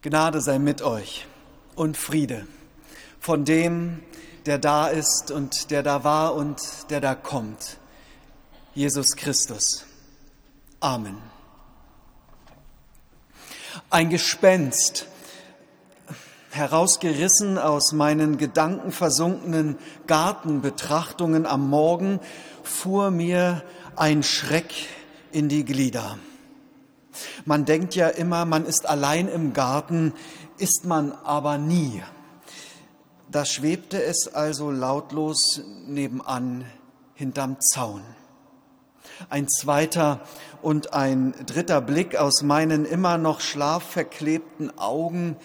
Gnade sei mit euch und Friede von dem, der da ist und der da war und der da kommt, Jesus Christus. Amen. Ein Gespenst, herausgerissen aus meinen gedankenversunkenen Gartenbetrachtungen am Morgen, fuhr mir ein Schreck in die Glieder. Man denkt ja immer, man ist allein im Garten, ist man aber nie. Da schwebte es also lautlos nebenan hinterm Zaun. Ein zweiter und ein dritter Blick aus meinen immer noch schlafverklebten Augen.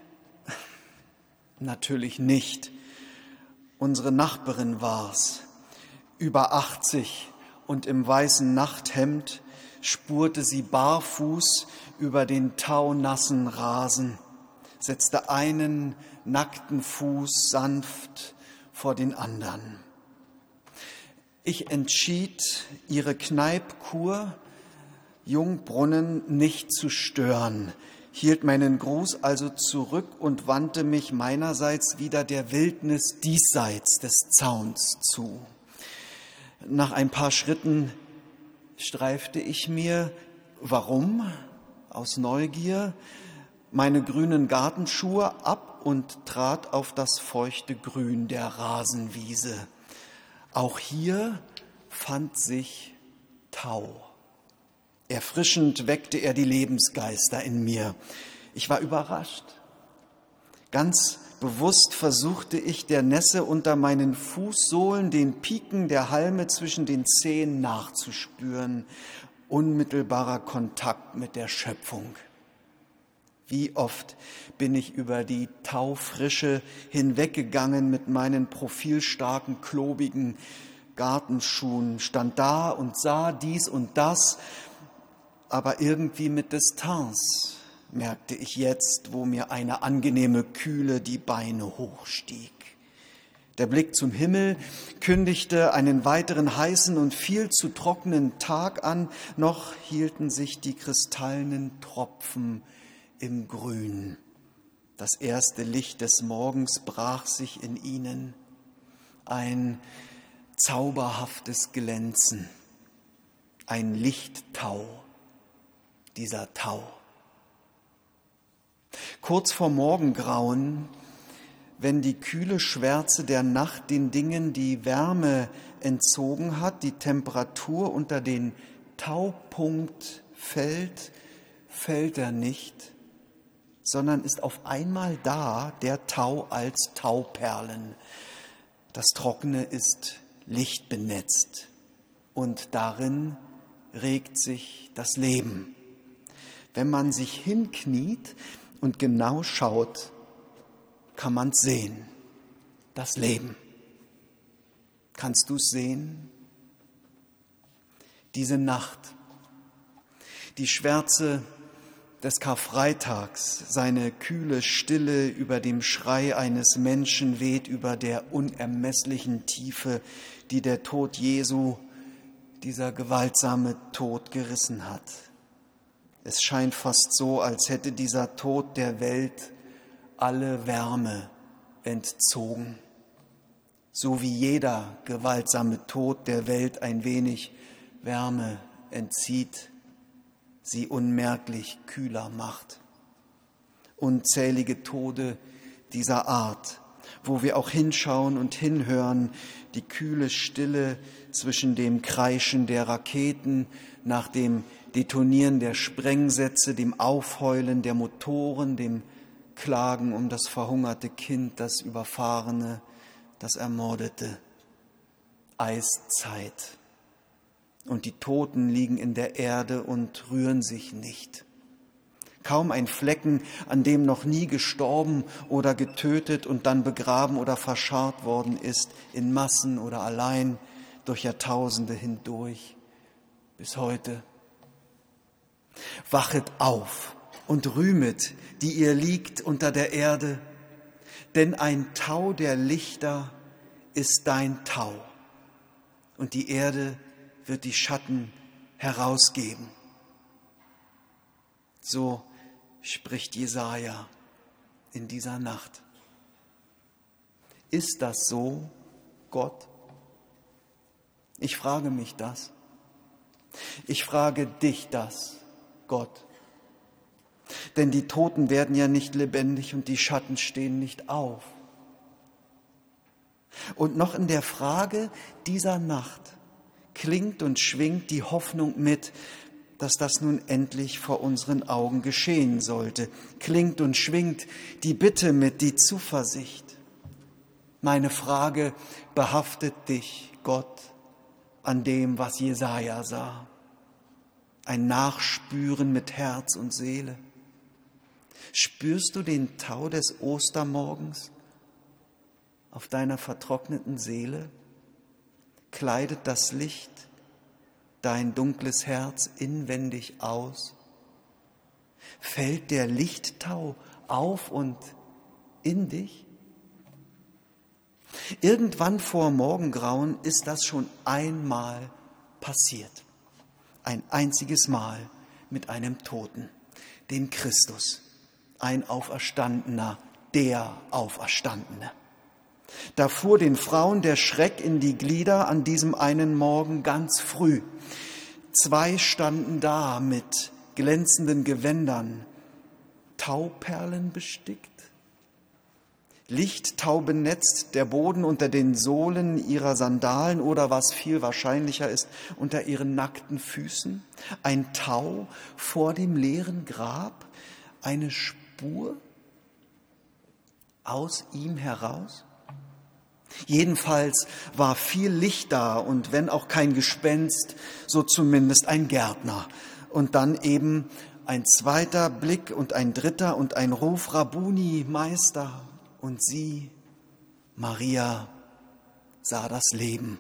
Natürlich nicht. Unsere Nachbarin war's, über 80 und im weißen Nachthemd, spurte sie barfuß über den taunassen Rasen, setzte einen nackten Fuß sanft vor den anderen. Ich entschied, ihre Kneipkur Jungbrunnen nicht zu stören, hielt meinen Gruß also zurück und wandte mich meinerseits wieder der Wildnis diesseits des Zauns zu. Nach ein paar Schritten streifte ich mir, warum, aus Neugier, meine grünen Gartenschuhe ab und trat auf das feuchte Grün der Rasenwiese. Auch hier fand sich Tau. Erfrischend weckte er die Lebensgeister in mir. Ich war überrascht. Ganz bewusst versuchte ich der Nässe unter meinen Fußsohlen, den Piken der Halme zwischen den Zehen nachzuspüren. Unmittelbarer Kontakt mit der Schöpfung. Wie oft bin ich über die Taufrische hinweggegangen mit meinen profilstarken, klobigen Gartenschuhen, stand da und sah dies und das, aber irgendwie mit Distanz, merkte ich jetzt, wo mir eine angenehme Kühle die Beine hochstieg. Der Blick zum Himmel kündigte einen weiteren heißen und viel zu trockenen Tag an, noch hielten sich die kristallenen Tropfen im Grün. Das erste Licht des Morgens brach sich in ihnen, ein zauberhaftes Glänzen, ein Lichttau, dieser Tau. Kurz vor Morgengrauen, wenn die kühle Schwärze der Nacht den Dingen die Wärme entzogen hat, die Temperatur unter den Taupunkt fällt, fällt er nicht, sondern ist auf einmal da, der Tau als Tauperlen. Das Trockene ist lichtbenetzt und darin regt sich das Leben. Wenn man sich hinkniet und genau schaut, kann man es sehen, das Leben. Kannst du es sehen? Diese Nacht, die Schwärze des Karfreitags, seine kühle Stille über dem Schrei eines Menschen weht über der unermesslichen Tiefe, die der Tod Jesu, dieser gewaltsame Tod, gerissen hat. Es scheint fast so, als hätte dieser Tod der Welt alle Wärme entzogen. So wie jeder gewaltsame Tod der Welt ein wenig Wärme entzieht, sie unmerklich kühler macht. Unzählige Tode dieser Art, wo wir auch hinschauen und hinhören, die kühle Stille zwischen dem Kreischen der Raketen, nach dem Detonieren der Sprengsätze, dem Aufheulen der Motoren, dem Klagen um das verhungerte Kind, das Überfahrene, das Ermordete. Eiszeit. Und die Toten liegen in der Erde und rühren sich nicht. Kaum ein Flecken, an dem noch nie gestorben oder getötet und dann begraben oder verscharrt worden ist, in Massen oder allein durch Jahrtausende hindurch, bis heute. Wachet auf und rühmet, die ihr liegt unter der Erde, denn ein Tau der Lichter ist dein Tau, und die Erde wird die Schatten herausgeben. So spricht Jesaja in dieser Nacht. Ist das so, Gott? Ich frage mich das. Ich frage dich das, Gott. Denn die Toten werden ja nicht lebendig und die Schatten stehen nicht auf. Und noch in der Frage dieser Nacht klingt und schwingt die Hoffnung mit, dass das nun endlich vor unseren Augen geschehen sollte. Klingt und schwingt die Bitte mit, die Zuversicht. Meine Frage behaftet dich, Gott, an dem, was Jesaja sah. Ein Nachspüren mit Herz und Seele. Spürst du den Tau des Ostermorgens auf deiner vertrockneten Seele? Kleidet das Licht dein dunkles Herz inwendig aus? Fällt der Lichttau auf und in dich? Irgendwann vor Morgengrauen ist das schon einmal passiert. Ein einziges Mal mit einem Toten, dem Christus, ein Auferstandener, der Auferstandene. Da fuhr den Frauen der Schreck in die Glieder an diesem einen Morgen ganz früh. 2 standen da mit glänzenden Gewändern, Tauperlen bestickt. Lichttau benetzt der Boden unter den Sohlen ihrer Sandalen oder, was viel wahrscheinlicher ist, unter ihren nackten Füßen. Ein Tau vor dem leeren Grab, eine Spur aus ihm heraus. Jedenfalls war viel Licht da und wenn auch kein Gespenst, so zumindest ein Gärtner. Und dann eben ein zweiter Blick und ein dritter und ein Ruf, Rabbuni, Meister. Und sie, Maria, sah das Leben.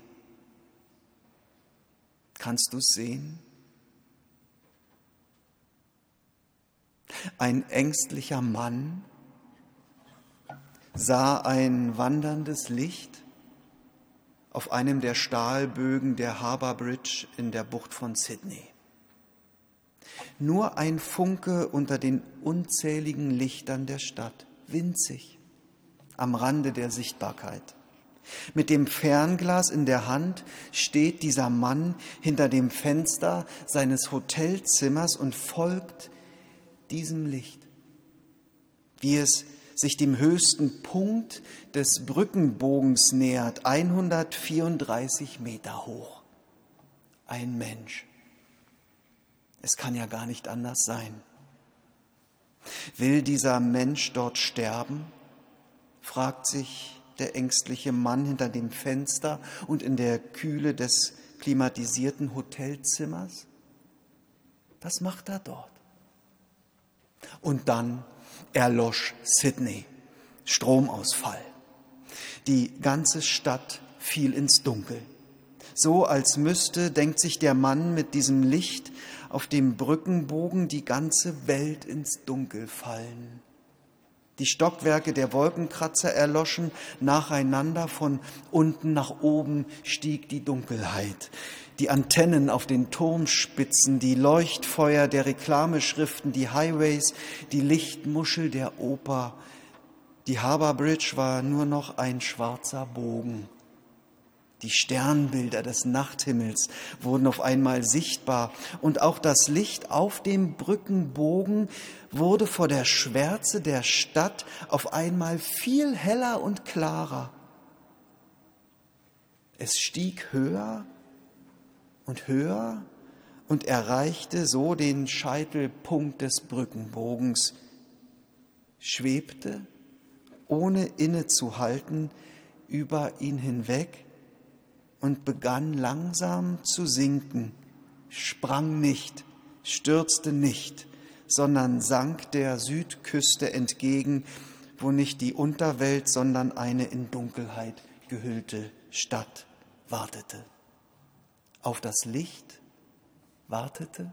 Kannst du es sehen? Ein ängstlicher Mann sah ein wanderndes Licht auf einem der Stahlbögen der Harbour Bridge in der Bucht von Sydney. Nur ein Funke unter den unzähligen Lichtern der Stadt, winzig, am Rande der Sichtbarkeit. Mit dem Fernglas in der Hand steht dieser Mann hinter dem Fenster seines Hotelzimmers und folgt diesem Licht, wie es sich dem höchsten Punkt des Brückenbogens nähert, 134 Meter hoch. Ein Mensch. Es kann ja gar nicht anders sein. Will dieser Mensch dort sterben? Fragt sich der ängstliche Mann hinter dem Fenster und in der Kühle des klimatisierten Hotelzimmers. Was macht er dort? Und dann erlosch Sydney. Stromausfall. Die ganze Stadt fiel ins Dunkel. So als müsste, denkt sich der Mann mit diesem Licht auf dem Brückenbogen, die ganze Welt ins Dunkel fallen. Die Stockwerke der Wolkenkratzer erloschen nacheinander, von unten nach oben stieg die Dunkelheit. Die Antennen auf den Turmspitzen, die Leuchtfeuer der Reklameschriften, die Highways, die Lichtmuschel der Oper. Die Harbour Bridge war nur noch ein schwarzer Bogen. Die Sternbilder des Nachthimmels wurden auf einmal sichtbar und auch das Licht auf dem Brückenbogen wurde vor der Schwärze der Stadt auf einmal viel heller und klarer. Es stieg höher und erreichte so den Scheitelpunkt des Brückenbogens, schwebte, ohne innezuhalten, über ihn hinweg und begann langsam zu sinken, sprang nicht, stürzte nicht, sondern sank der Südküste entgegen, wo nicht die Unterwelt, sondern eine in Dunkelheit gehüllte Stadt wartete. Auf das Licht wartete?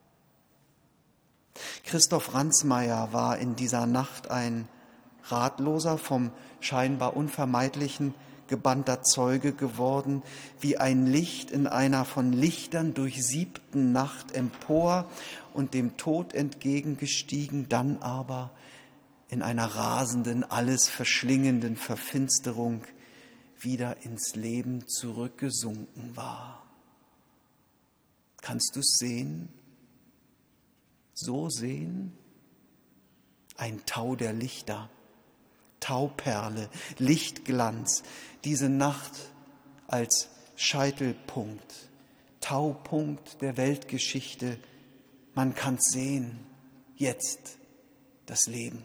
Christoph Ransmayr war in dieser Nacht ein Ratloser vom scheinbar Unvermeidlichen gebannter Zeuge geworden, wie ein Licht in einer von Lichtern durchsiebten Nacht empor und dem Tod entgegengestiegen, dann aber in einer rasenden, alles verschlingenden Verfinsterung wieder ins Leben zurückgesunken war. Kannst du es sehen? So sehen? Ein Tau der Lichter, Tauperle, Lichtglanz, diese Nacht als Scheitelpunkt, Taupunkt der Weltgeschichte. Man kann's sehen, jetzt das Leben.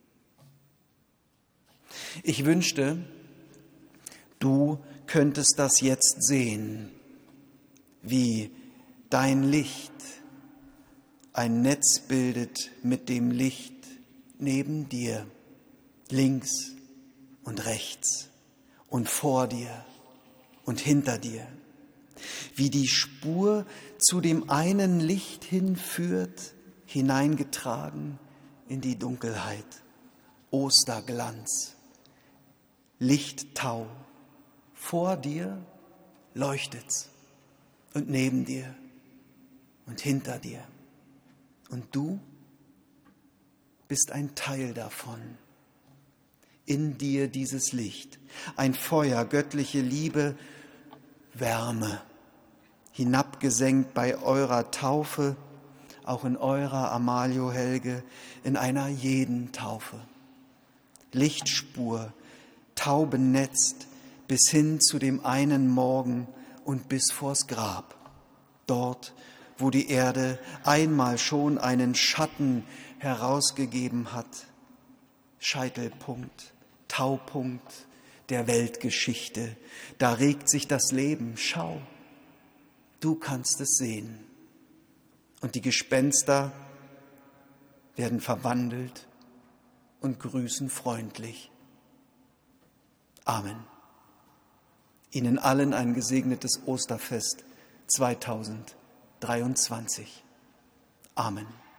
Ich wünschte, du könntest das jetzt sehen, wie dein Licht ein Netz bildet mit dem Licht neben dir, links und rechts und vor dir und hinter dir, wie die Spur zu dem einen Licht hinführt, hineingetragen in die Dunkelheit, Osterglanz, Lichttau, vor dir leuchtet's und neben dir und hinter dir. Und du bist ein Teil davon. In dir dieses Licht, ein Feuer, göttliche Liebe, Wärme, hinabgesenkt bei eurer Taufe, auch in eurer Amalio Helge, in einer jeden Taufe. Lichtspur, taubennetzt, bis hin zu dem einen Morgen und bis vors Grab. Dort, wo die Erde einmal schon einen Schatten herausgegeben hat. Scheitelpunkt, Taupunkt der Weltgeschichte. Da regt sich das Leben. Schau, du kannst es sehen. Und die Gespenster werden verwandelt und grüßen freundlich. Amen. Ihnen allen ein gesegnetes Osterfest 2023. Amen.